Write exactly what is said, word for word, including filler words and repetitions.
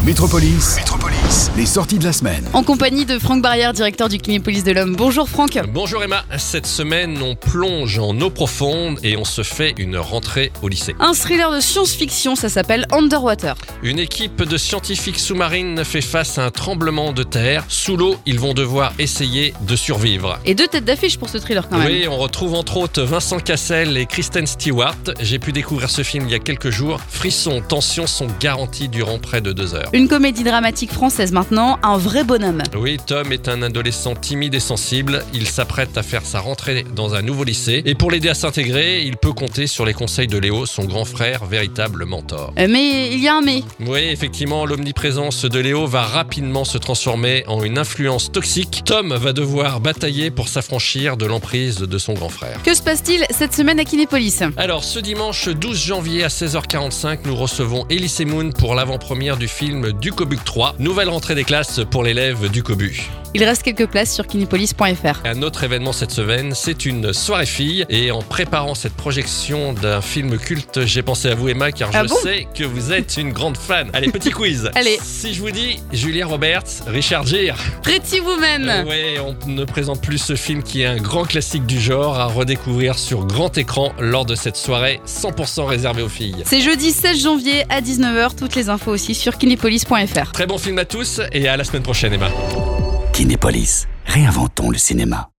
Métropolis, Métropolis, les sorties de la semaine. En compagnie de Franck Barrière, directeur du Kinépolis de l'Homme. Bonjour Franck. Bonjour Emma, cette semaine on plonge en eau profonde et on se fait une rentrée au lycée. Un thriller de science-fiction, ça s'appelle Underwater. Une équipe de scientifiques sous-marines fait face à un tremblement de terre. Sous l'eau, ils vont devoir essayer de survivre. Et deux têtes d'affiche pour ce thriller quand même. Oui, on retrouve entre autres Vincent Cassel et Kristen Stewart. J'ai pu découvrir ce film il y a quelques jours. Frissons, tensions sont garantis durant près de deux heures. Une comédie dramatique française maintenant, un vrai bonhomme. Oui, Tom est un adolescent timide et sensible. Il s'apprête à faire sa rentrée dans un nouveau lycée. Et pour l'aider à s'intégrer, il peut compter sur les conseils de Léo, son grand frère, véritable mentor. Euh, mais il y a un mais. Oui, effectivement, l'omniprésence de Léo va rapidement se transformer en une influence toxique. Tom va devoir batailler pour s'affranchir de l'emprise de son grand frère. Que se passe-t-il cette semaine à Kinépolis ? Alors, ce dimanche douze janvier à seize heures quarante-cinq, nous recevons Elise Moon pour l'avant-première du film Ducobu trois. Nouvelle rentrée des classes pour l'élève Ducobu. Il reste quelques places sur kinépolis point f r. Un autre événement cette semaine, c'est une soirée fille. Et en préparant cette projection d'un film culte, j'ai pensé à vous Emma, car Ah je bon sais que vous êtes une grande fan. Allez, petit quiz. Allez. Si je vous dis Julia Roberts, Richard Gere. Pretty Woman. Euh, ouais, on ne présente plus ce film qui est un grand classique du genre à redécouvrir sur grand écran lors de cette soirée cent pour cent réservée aux filles. C'est jeudi seize janvier à dix-neuf heures. Toutes les infos aussi sur kinépolis point f r. Très bon film à tous et à la semaine prochaine Emma. Kinépolis, réinventons le cinéma.